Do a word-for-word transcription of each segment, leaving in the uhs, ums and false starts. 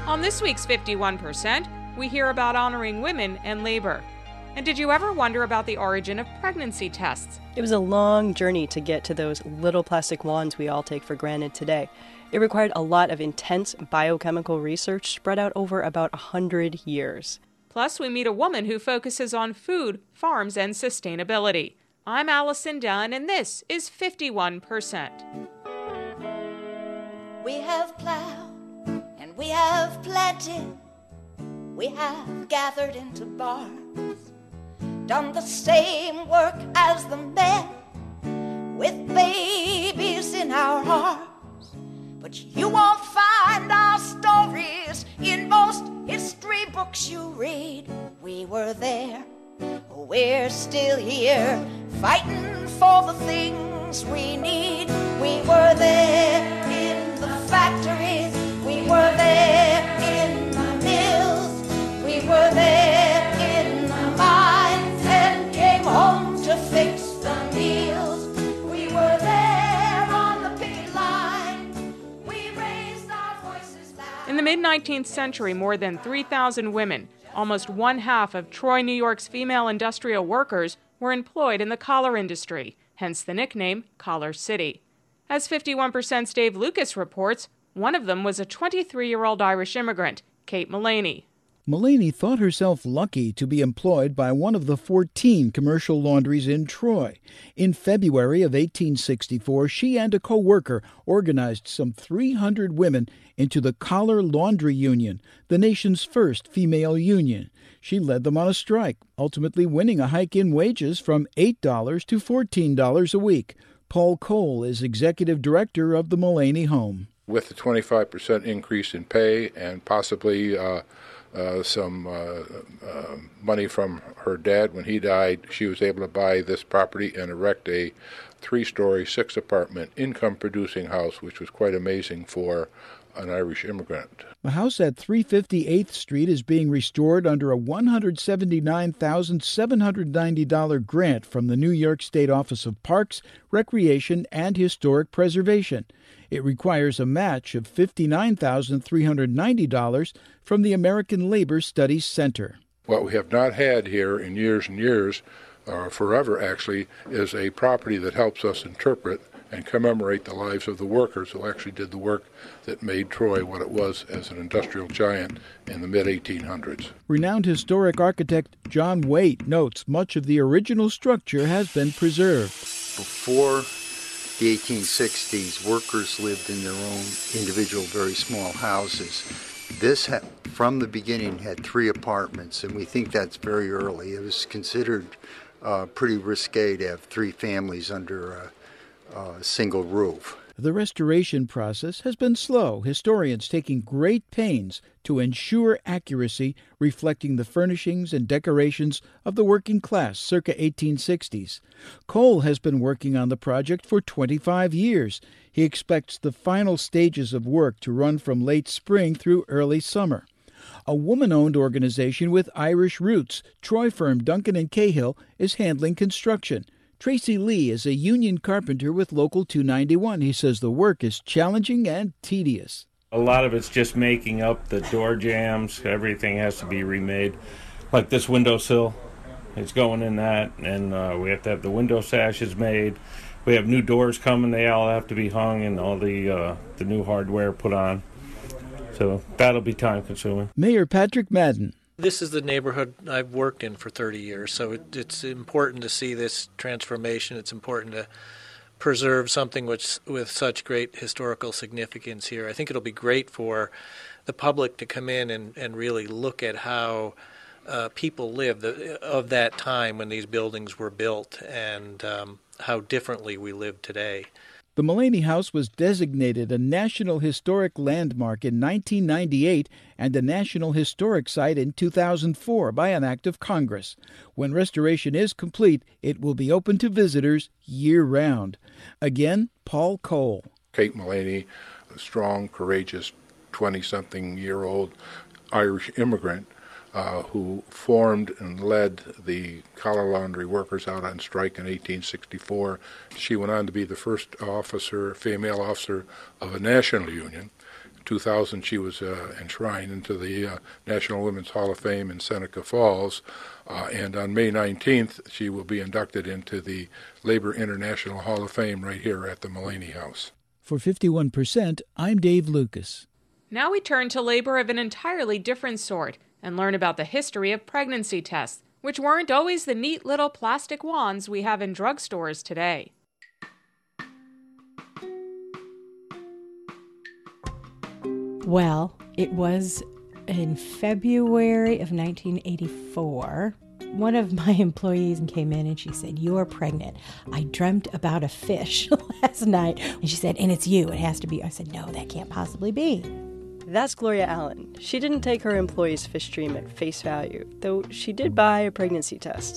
On this week's fifty-one percent, we hear about honoring women and labor. And did you ever wonder about the origin of pregnancy tests? It was a long journey to get to those little plastic wands we all take for granted today. It required a lot of intense biochemical research spread out over about one hundred years. Plus, we meet a woman who focuses on food, farms, and sustainability. I'm Allison Dunn, and this is fifty-one percent. We have plowed and we have planted. We have gathered into barns, done the same work as the men, with babies in our arms. But you won't find our stories in most history books you read. We were there, we're still here, fighting for the things we need. We were there in the factories, we were there in the mills, we were there in the mines, and came home to fix the meals. We were there on the picket line, we raised our voices loud. In the mid-nineteenth century, more than three thousand women, almost one half of Troy, New York's female industrial workers, were employed in the collar industry, hence the nickname Collar City. As fifty-one percent's Dave Lucas reports, one of them was a twenty-three-year-old Irish immigrant, Kate Mullaney. Mullaney thought herself lucky to be employed by one of the fourteen commercial laundries in Troy. In February of eighteen sixty-four, she and a co-worker organized some three hundred women into the Collar Laundry Union, the nation's first female union. She led them on a strike, ultimately winning a hike in wages from eight dollars to fourteen dollars a week. Paul Cole is executive director of the Mullaney home. With the twenty-five percent increase in pay and possibly uh, uh, some uh, uh, money from her dad when he died, she was able to buy this property and erect a three-story, six-apartment, income-producing house, which was quite amazing for an Irish immigrant. The house at three fifty-eighth Street is being restored under a one hundred seventy-nine thousand seven hundred ninety dollars grant from the New York State Office of Parks, Recreation, and Historic Preservation. It requires a match of fifty-nine thousand three hundred ninety dollars from the American Labor Studies Center. What we have not had here in years and years, or forever actually, is a property that helps us interpret and commemorate the lives of the workers who actually did the work that made Troy what it was as an industrial giant in the mid eighteen hundreds. Renowned historic architect John Waite notes much of the original structure has been preserved. Before the eighteen sixties, workers lived in their own individual, very small houses. This, ha- from the beginning, had three apartments, and we think that's very early. It was considered uh, pretty risque to have three families under a Uh, single roof. The restoration process has been slow, historians taking great pains to ensure accuracy, reflecting the furnishings and decorations of the working class circa eighteen sixties. Cole has been working on the project for twenty-five years. He expects the final stages of work to run from late spring through early summer. A woman-owned organization with Irish roots, Troy firm Duncan and Cahill, is handling construction. Tracy Lee is a union carpenter with Local two ninety-one. He says the work is challenging and tedious. A lot of it's just making up the door jambs. Everything has to be remade. Like this windowsill, it's going in that, and uh, we have to have the window sashes made. We have new doors coming. They all have to be hung and all the, uh, the new hardware put on. So that'll be time-consuming. Mayor Patrick Madden. This is the neighborhood I've worked in for thirty years, so it, it's important to see this transformation. It's important to preserve something which, with such great historical significance here. I think it'll be great for the public to come in and, and really look at how uh, people lived the, of that time when these buildings were built and um, how differently we live today. The Mullaney House was designated a National Historic Landmark in nineteen ninety-eight and a National Historic Site in two thousand four by an act of Congress. When restoration is complete, it will be open to visitors year-round. Again, Paul Cole. Kate Mullaney, a strong, courageous, twenty-something-year-old Irish immigrant, Uh, who formed and led the collar laundry workers out on strike in eighteen sixty-four. She went on to be the first officer, female officer of a national union. two thousand, she was uh, enshrined into the uh, National Women's Hall of Fame in Seneca Falls. Uh, and on May nineteenth, she will be inducted into the Labor International Hall of Fame right here at the Mullaney House. For fifty-one percent, I'm Dave Lucas. Now we turn to labor of an entirely different sort and learn about the history of pregnancy tests, which weren't always the neat little plastic wands we have in drugstores today. Well, it was in February of nineteen eighty-four. One of my employees came in and she said, "You're pregnant. I dreamt about a fish last night." And she said, "And it's you. It has to be." I said, "No, that can't possibly be." That's Gloria Allen. She didn't take her employee's fish dream at face value, though she did buy a pregnancy test.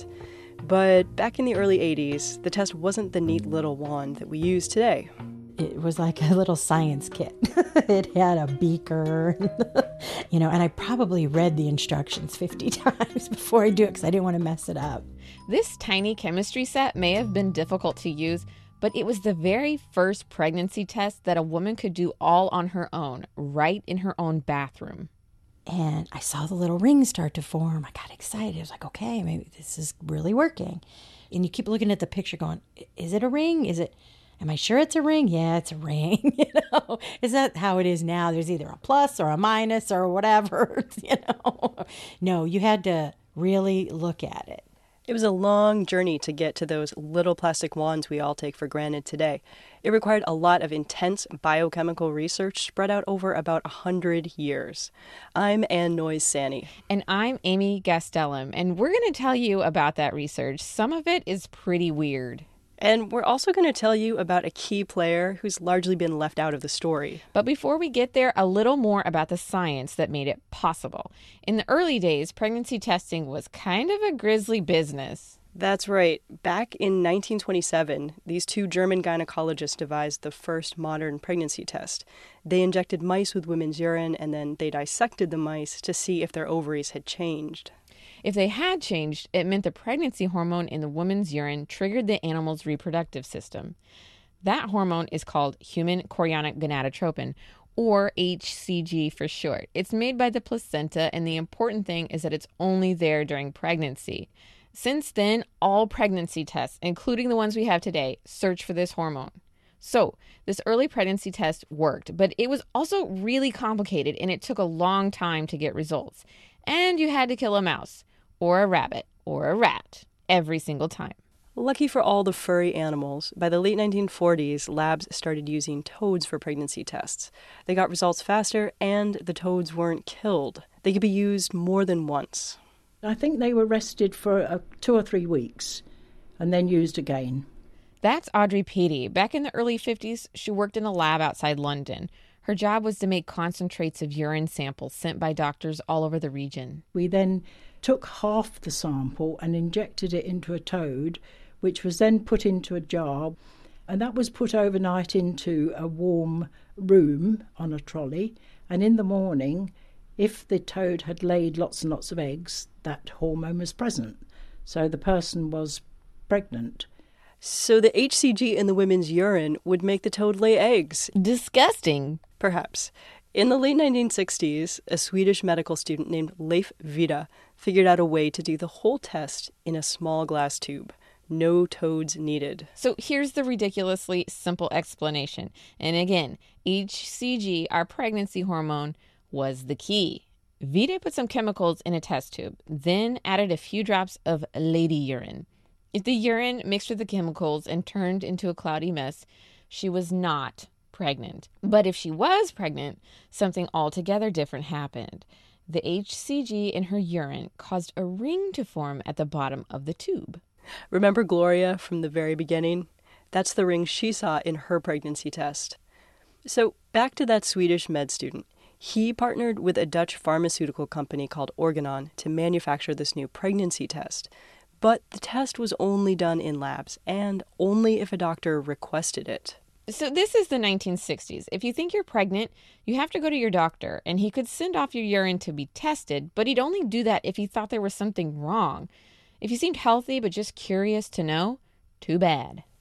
But back in the early eighties, the test wasn't the neat little wand that we use today. It was like a little science kit. It had a beaker, you know, and I probably read the instructions fifty times before I do it because I didn't want to mess it up. This tiny chemistry set may have been difficult to use, but it was the very first pregnancy test that a woman could do all on her own, right in her own bathroom. And I saw the little ring start to form. I got excited. I was like, okay, maybe this is really working. And you keep looking at the picture going, is it a ring? Is it... Am I sure it's a ring? Yeah, it's a ring. You know, is that how it is now? There's either a plus or a minus or whatever, you know. No, you had to really look at it. It was a long journey to get to those little plastic wands we all take for granted today. It required a lot of intense biochemical research spread out over about a hundred years. I'm Ann Noyes-Sani. And I'm Amy Gastelum, and we're going to tell you about that research. Some of it is pretty weird. And we're also going to tell you about a key player who's largely been left out of the story. But before we get there, a little more about the science that made it possible. In the early days, pregnancy testing was kind of a grisly business. That's right. Back in nineteen twenty-seven, these two German gynecologists devised the first modern pregnancy test. They injected mice with women's urine, and then they dissected the mice to see if their ovaries had changed. If they had changed, it meant the pregnancy hormone in the woman's urine triggered the animal's reproductive system. That hormone is called human chorionic gonadotropin, or H C G for short. It's made by the placenta, and the important thing is that it's only there during pregnancy. Since then, all pregnancy tests, including the ones we have today, search for this hormone. So, this early pregnancy test worked, but it was also really complicated, and it took a long time to get results. And you had to kill a mouse, or a rabbit, or a rat, every single time. Lucky for all the furry animals, by the late nineteen forties, labs started using toads for pregnancy tests. They got results faster, and the toads weren't killed. They could be used more than once. I think they were rested for uh, two or three weeks, and then used again. That's Audrey Peaty. Back in the early fifties, she worked in a lab outside London. Her job was to make concentrates of urine samples sent by doctors all over the region. We then took half the sample and injected it into a toad, which was then put into a jar, and that was put overnight into a warm room on a trolley. And in the morning, if the toad had laid lots and lots of eggs, that hormone was present. So the person was pregnant. So the H C G in the women's urine would make the toad lay eggs. Disgusting. Perhaps. In the late nineteen sixties, a Swedish medical student named Leif Vida figured out a way to do the whole test in a small glass tube. No toads needed. So here's the ridiculously simple explanation. And again, H C G, our pregnancy hormone, was the key. Vida put some chemicals in a test tube, then added a few drops of lady urine. If the urine mixed with the chemicals and turned into a cloudy mess, she was not pregnant. But if she was pregnant, something altogether different happened. The H C G in her urine caused a ring to form at the bottom of the tube. Remember Gloria from the very beginning? That's the ring she saw in her pregnancy test. So back to that Swedish med student. He partnered with a Dutch pharmaceutical company called Organon to manufacture this new pregnancy test. But the test was only done in labs, and only if a doctor requested it. So this is the nineteen sixties. If you think you're pregnant, you have to go to your doctor, and he could send off your urine to be tested, but he'd only do that if he thought there was something wrong. If you seemed healthy but just curious to know, too bad.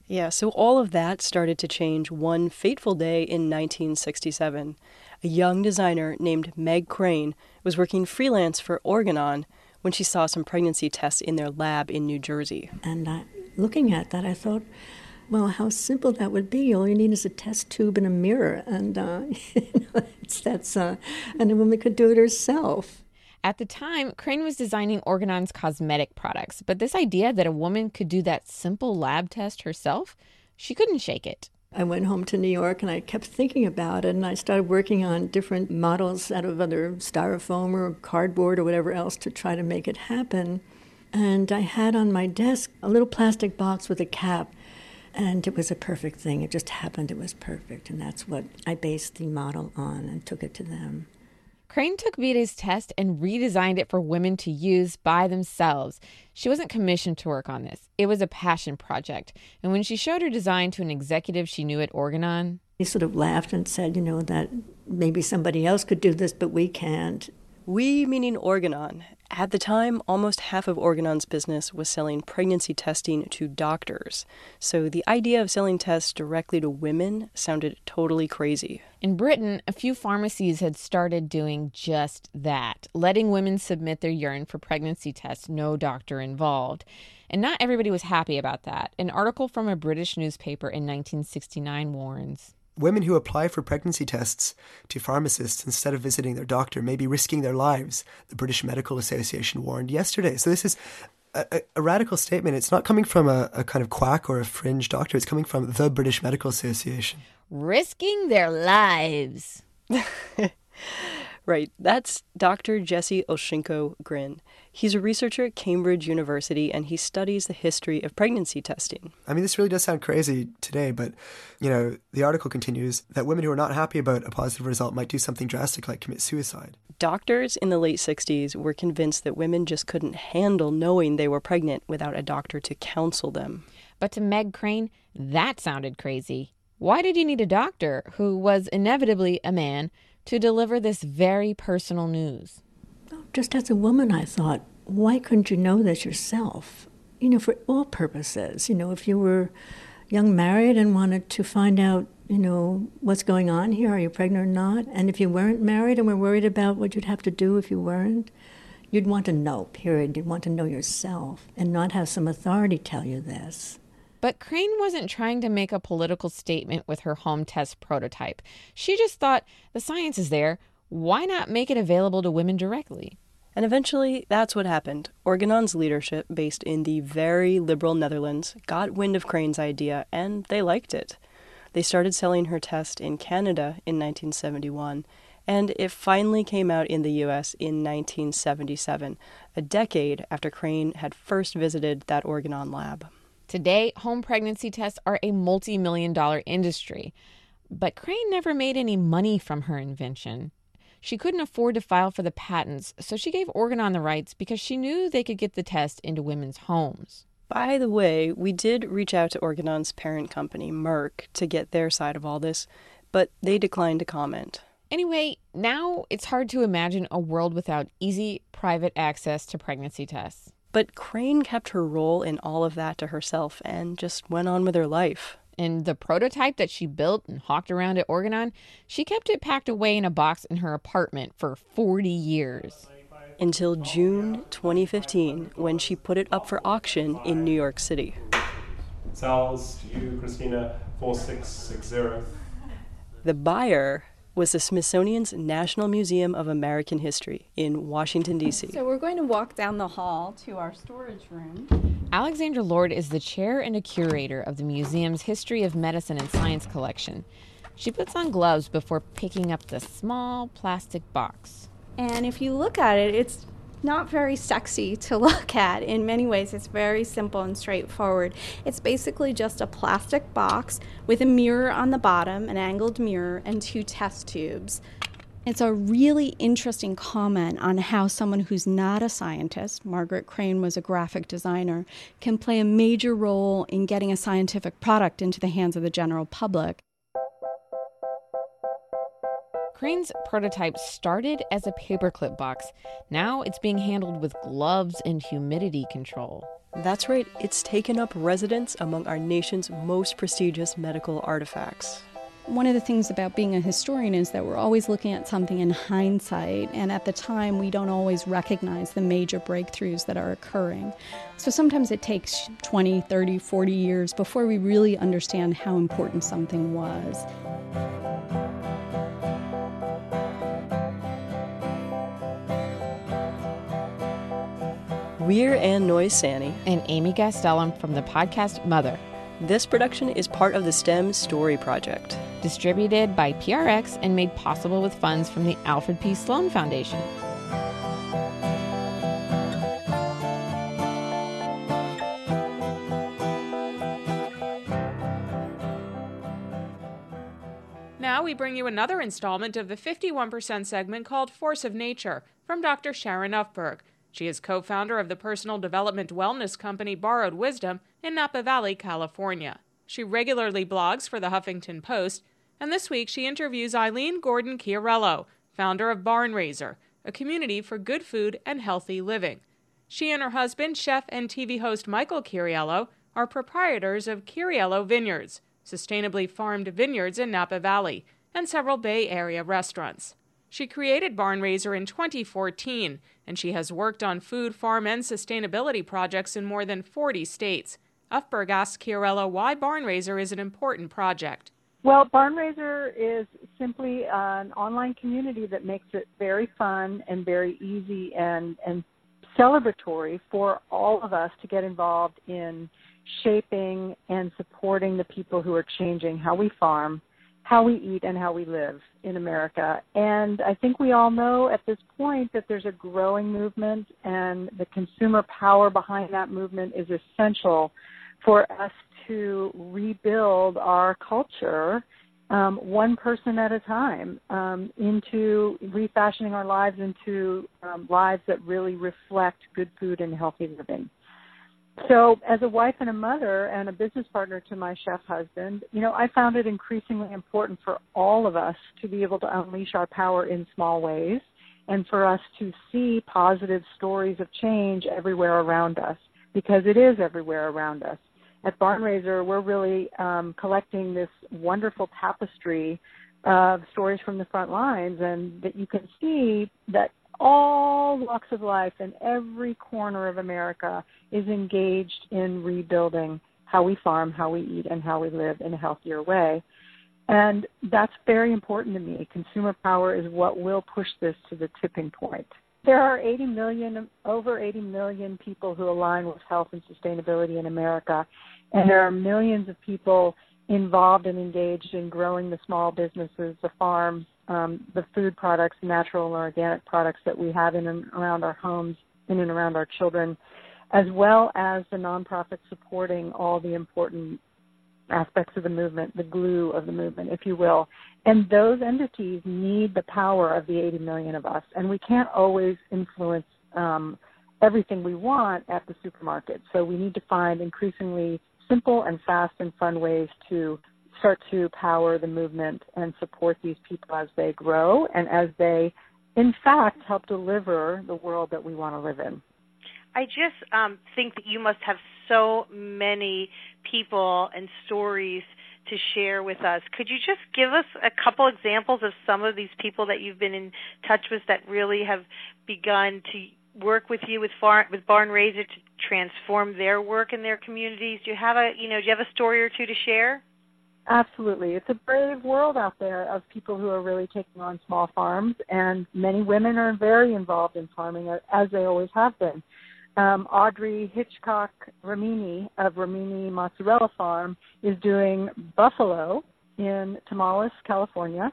Yeah, so all of that started to change one fateful day in nineteen sixty-seven. A young designer named Meg Crane was working freelance for Organon when she saw some pregnancy tests in their lab in New Jersey. And I, looking at that, I thought, well, how simple that would be. All you need is a test tube and a mirror, and uh, you know, it's, that's uh, and a woman could do it herself. At the time, Crane was designing Organon's cosmetic products, but this idea that a woman could do that simple lab test herself, she couldn't shake it. I went home to New York and I kept thinking about it, and I started working on different models out of other styrofoam or cardboard or whatever else to try to make it happen. And I had on my desk a little plastic box with a cap, and it was a perfect thing. It just happened. It was perfect, and that's what I based the model on and took it to them. Crane took Vida's test and redesigned it for women to use by themselves. She wasn't commissioned to work on this. It was a passion project. And when she showed her design to an executive she knew at Organon, he sort of laughed and said, you know, that maybe somebody else could do this, but we can't. We, meaning Organon. At the time, almost half of Organon's business was selling pregnancy testing to doctors. So the idea of selling tests directly to women sounded totally crazy. In Britain, a few pharmacies had started doing just that, letting women submit their urine for pregnancy tests, no doctor involved. And not everybody was happy about that. An article from a British newspaper in nineteen sixty-nine warns, women who apply for pregnancy tests to pharmacists instead of visiting their doctor may be risking their lives, the British Medical Association warned yesterday. So this is a, a radical statement. It's not coming from a, a kind of quack or a fringe doctor. It's coming from the British Medical Association. Risking their lives. Right. That's Doctor Jesse Olshenko-Grin. He's a researcher at Cambridge University, and he studies the history of pregnancy testing. I mean, this really does sound crazy today, but, you know, the article continues that women who are not happy about a positive result might do something drastic like commit suicide. Doctors in the late sixties were convinced that women just couldn't handle knowing they were pregnant without a doctor to counsel them. But to Meg Crane, that sounded crazy. Why did you need a doctor, who was inevitably a man, to deliver this very personal news? Just as a woman, I thought, why couldn't you know this yourself? You know, for all purposes. You know, if you were young married and wanted to find out, you know, what's going on here, are you pregnant or not? And if you weren't married and were worried about what you'd have to do if you weren't, you'd want to know, period. You'd want to know yourself and not have some authority tell you this. But Crane wasn't trying to make a political statement with her home test prototype. She just thought, the science is there. Why not make it available to women directly? And eventually, that's what happened. Organon's leadership, based in the very liberal Netherlands, got wind of Crane's idea, and they liked it. They started selling her test in Canada in nineteen seventy-one, and it finally came out in the U S in nineteen seventy-seven, a decade after Crane had first visited that Organon lab. Today, home pregnancy tests are a multi-million dollar industry. But Crane never made any money from her invention. She couldn't afford to file for the patents, so she gave Organon the rights because she knew they could get the test into women's homes. By the way, we did reach out to Organon's parent company, Merck, to get their side of all this, but they declined to comment. Anyway, now it's hard to imagine a world without easy, private access to pregnancy tests. But Crane kept her role in all of that to herself and just went on with her life. And the prototype that she built and hawked around at Organon, she kept it packed away in a box in her apartment for forty years. Until June twenty fifteen, when she put it up for auction in New York City. Sells to you, Christina, four six six zero. The buyer was the Smithsonian's National Museum of American History in Washington, D C. So we're going to walk down the hall to our storage room. Alexandra Lord is the chair and a curator of the museum's History of Medicine and Science collection. She puts on gloves before picking up the small plastic box. And if you look at it, it's not very sexy to look at. In many ways, it's very simple and straightforward. It's basically just a plastic box with a mirror on the bottom, an angled mirror, and two test tubes. It's a really interesting comment on how someone who's not a scientist, Margaret Crane was a graphic designer, can play a major role in getting a scientific product into the hands of the general public. Crane's prototype started as a paperclip box. Now it's being handled with gloves and humidity control. That's right, it's taken up residence among our nation's most prestigious medical artifacts. One of the things about being a historian is that we're always looking at something in hindsight, and at the time we don't always recognize the major breakthroughs that are occurring. So sometimes it takes twenty, thirty, forty years before we really understand how important something was. We're Ann Noy-Sani and Amy Gastelum from the podcast Mother. This production is part of the STEM Story Project, distributed by P R X and made possible with funds from the Alfred P. Sloan Foundation. Now we bring you another installment of the fifty-one percent segment called Force of Nature from Doctor Sharon Ufberg. She is co-founder of the personal development wellness company Borrowed Wisdom in Napa Valley, California. She regularly blogs for the Huffington Post, and this week she interviews Eileen Gordon Chiarello, founder of Barn Raiser, a community for good food and healthy living. She and her husband, chef and T V host Michael Chiarello, are proprietors of Chiarello Vineyards, sustainably farmed vineyards in Napa Valley, and several Bay Area restaurants. She created Barn Raiser in twenty fourteen, and she has worked on food, farm, and sustainability projects in more than forty states. Ufberg asks Chiarello why Barn Raiser is an important project. Well, Barn Raiser is simply an online community that makes it very fun and very easy and, and celebratory for all of us to get involved in shaping and supporting the people who are changing how we farm, how we eat, and how we live in America. And I think we all know at this point that there's a growing movement, and the consumer power behind that movement is essential for us to rebuild our culture um, one person at a time um, into refashioning our lives into um, lives that really reflect good food and healthy living. So as a wife and a mother and a business partner to my chef husband, you know, I found it increasingly important for all of us to be able to unleash our power in small ways and for us to see positive stories of change everywhere around us, because it is everywhere around us. At Barn Raiser, we're really um, collecting this wonderful tapestry of stories from the front lines, and that you can see that all walks of life in every corner of America is engaged in rebuilding how we farm, how we eat, and how we live in a healthier way. And that's very important to me. Consumer power is what will push this to the tipping point. There are eighty million, over eighty million people who align with health and sustainability in America, and there are millions of people involved and engaged in growing the small businesses, the farms, um, the food products, natural and organic products that we have in and around our homes, in and around our children, as well as the nonprofits supporting all the important aspects of the movement, the glue of the movement, if you will. And those entities need the power of the eighty million of us, and we can't always influence um, everything we want at the supermarket. So we need to find increasingly simple and fast and fun ways to start to power the movement and support these people as they grow and as they, in fact, help deliver the world that we want to live in. I just um, think that you must have so many people and stories to share with us. Could you just give us a couple examples of some of these people that you've been in touch with that really have begun to work with you with, far, with Barn Raiser to transform their work in their communities? Do you have a, you know, do you have a story or two to share? Absolutely. It's a brave world out there of people who are really taking on small farms, and many women are very involved in farming, as they always have been. Um, Audrey Hitchcock Ramini of Ramini Mozzarella Farm is doing buffalo in Tamales, California,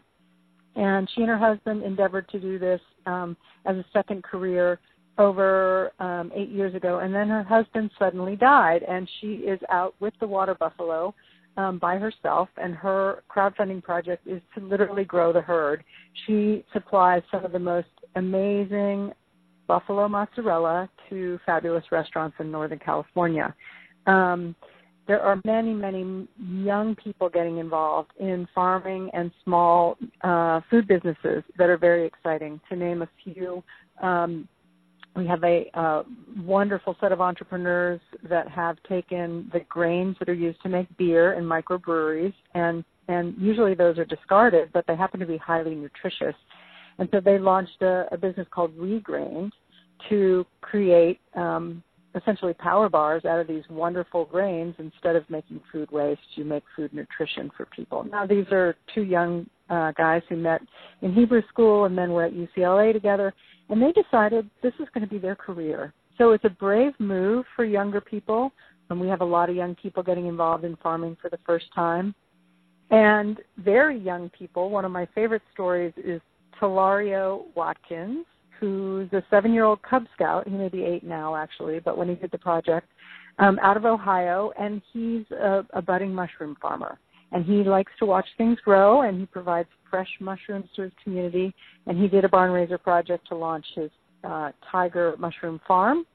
and she and her husband endeavored to do this um, as a second career over um, eight years ago, and then her husband suddenly died, and she is out with the water buffalo um, by herself, and her crowdfunding project is to literally grow the herd. She supplies some of the most amazing buffalo mozzarella to fabulous restaurants in Northern California. Um, there are many, many young people getting involved in farming and small uh, food businesses that are very exciting. To name a few, um, we have a uh, wonderful set of entrepreneurs that have taken the grains that are used to make beer in microbreweries, and, and usually those are discarded, but they happen to be highly nutritious. And so they launched a, a business called Regrained to create um, essentially power bars out of these wonderful grains. Instead of making food waste, you make food nutrition for people. Now, these are two young uh, guys who met in Hebrew school and then were at U C L A together, and they decided this is going to be their career. So it's a brave move for younger people, and we have a lot of young people getting involved in farming for the first time. And very young people, one of my favorite stories is Talario Watkins, who's a seven-year-old Cub Scout. He may be eight now, actually, but when he did the project, um, out of Ohio, and he's a, a budding mushroom farmer. And he likes to watch things grow, and he provides fresh mushrooms to his community. And he did a barn raiser project to launch his uh, Tiger Mushroom Farm.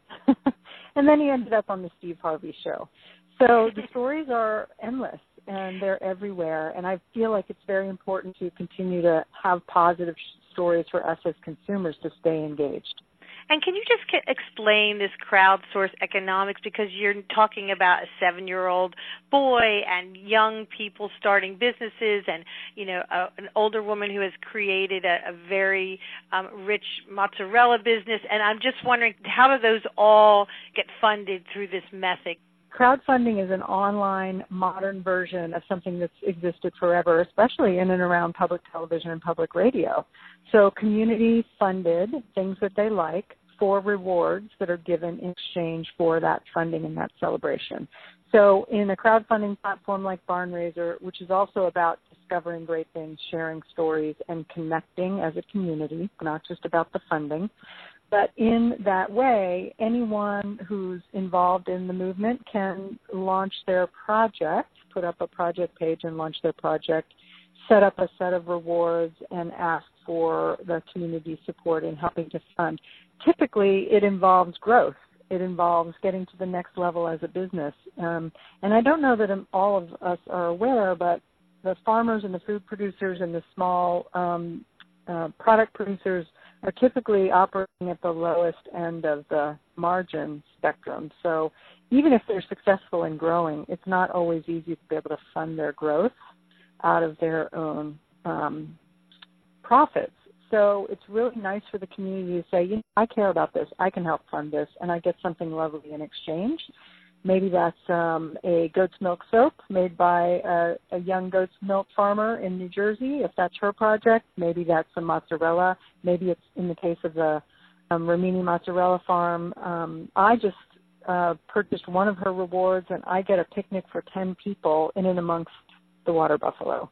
And then he ended up on the Steve Harvey Show. So the stories are endless, and they're everywhere. And I feel like it's very important to continue to have positive stories for us as consumers to stay engaged. And can you just explain this crowdsource economics, because you're talking about a seven-year-old boy and young people starting businesses, and you know a, an older woman who has created a, a very um, rich mozzarella business, and I'm just wondering, how do those all get funded through this method? Crowdfunding is an online, modern version of something that's existed forever, especially in and around public television and public radio. So community-funded things that they like for rewards that are given in exchange for that funding and that celebration. So in a crowdfunding platform like Barn Raiser, which is also about discovering great things, sharing stories, and connecting as a community, not just about the funding, but in that way, anyone who's involved in the movement can launch their project, put up a project page and launch their project, set up a set of rewards, and ask for the community support in helping to fund. Typically, it involves growth. It involves getting to the next level as a business. Um, and I don't know that all of us are aware, but the farmers and the food producers and the small um, uh, product producers are typically operating at the lowest end of the margin spectrum. So even if they're successful in growing, it's not always easy to be able to fund their growth out of their own um, profits. So it's really nice for the community to say, you know, I care about this, I can help fund this, and I get something lovely in exchange. Maybe that's um, a goat's milk soap made by a, a young goat's milk farmer in New Jersey, if that's her project. Maybe that's some mozzarella. Maybe it's in the case of the um, Romini Mozzarella Farm. Um, I just uh, purchased one of her rewards, and I get a picnic for ten people in and amongst the water buffalo.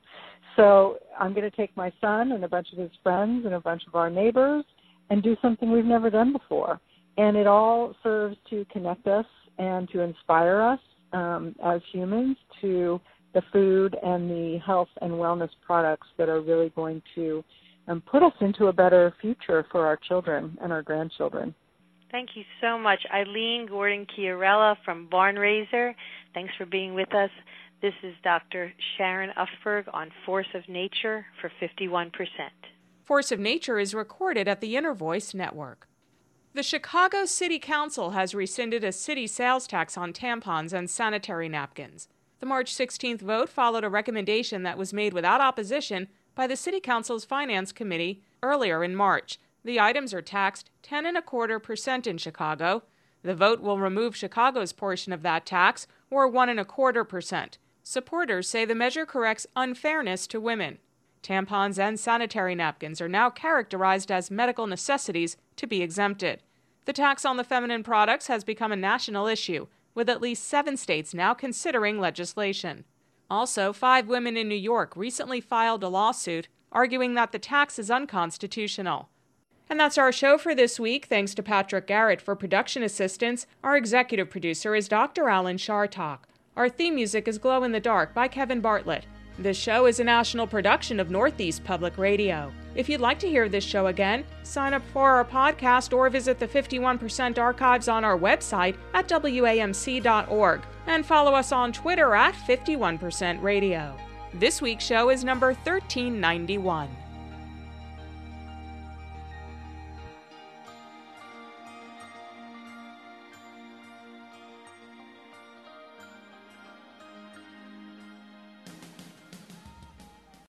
So I'm going to take my son and a bunch of his friends and a bunch of our neighbors and do something we've never done before. And it all serves to connect us and to inspire us um, as humans to the food and the health and wellness products that are really going to um, put us into a better future for our children and our grandchildren. Thank you so much. Eileen Gordon-Chiarella from Barn Raiser, thanks for being with us. This is Doctor Sharon Ufberg on Force of Nature for fifty-one percent. Force of Nature is recorded at the Inner Voice Network. The Chicago City Council has rescinded a city sales tax on tampons and sanitary napkins. The March sixteenth vote followed a recommendation that was made without opposition by the City Council's Finance Committee earlier in March. The items are taxed ten and a quarter percent in Chicago. The vote will remove Chicago's portion of that tax, or one and a quarter percent. Supporters say the measure corrects unfairness to women. Tampons and sanitary napkins are now characterized as medical necessities to be exempted. The tax on the feminine products has become a national issue, with at least seven states now considering legislation. Also, five women in New York recently filed a lawsuit arguing that the tax is unconstitutional. And that's our show for this week. Thanks to Patrick Garrett for production assistance. Our executive producer is Doctor Alan Shartok. Our theme music is Glow in the Dark by Kevin Bartlett. This show is a national production of Northeast Public Radio. If you'd like to hear this show again, sign up for our podcast or visit the fifty-one percent archives on our website at W A M C dot org. And follow us on Twitter at fifty-one percent radio. This week's show is number thirteen ninety-one.